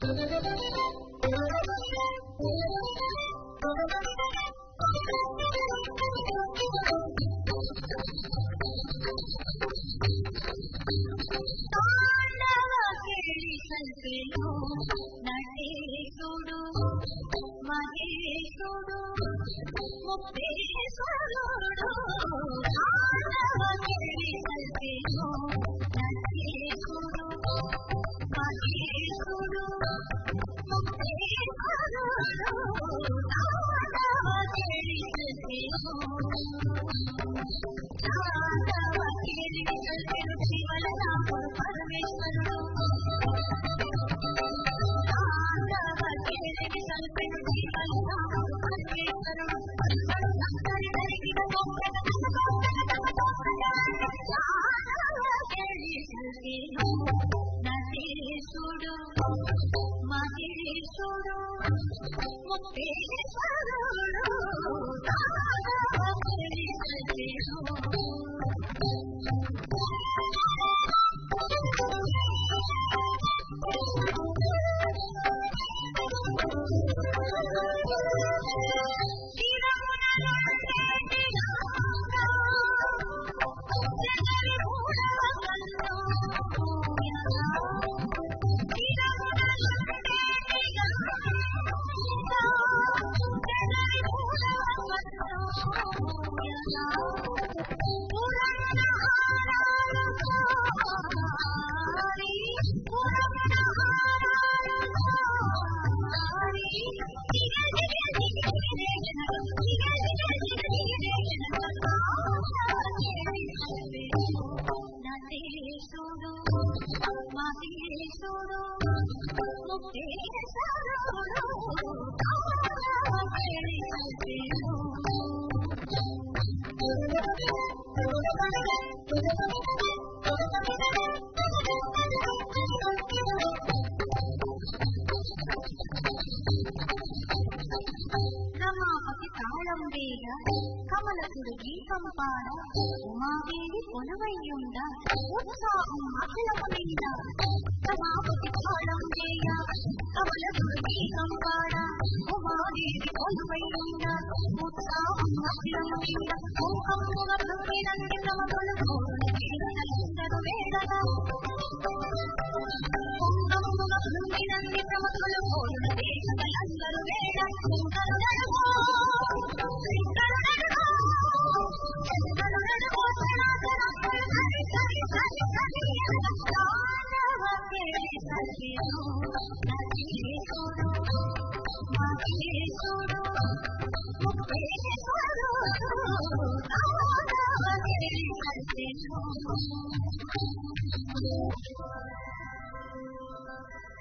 నటేశుడు మహేశుడు ముక్తేశ్వరుడు నటేశుడు మహేశుడు ముక్తేశ్వరుడు శివలరాముడు పరమేశ్వరుడు నటేశుడు మహేశుడు ముక్తేశ్వరుడు నటేశుడు మహేశుడు రమాపతి తాళం వేయ కమలకుడు గీతం పాడ ఉమాదేవి కొలువయ్యుండ ఉత్సాహం అఖిలము మీద రమాపతి తాళం వేయ కమలకుడు గీతం పాడ ఉమాదేవి కొలువయ్యుండ ఉత్సాహం అఖిలము మీద కుంకుమ భృంగినంది నమములు కోరులందరూ వేడగా కుంకుమ భృంగినంది ప్రమతులు కోరుల దేశలందరూ వేడ నటేశుడు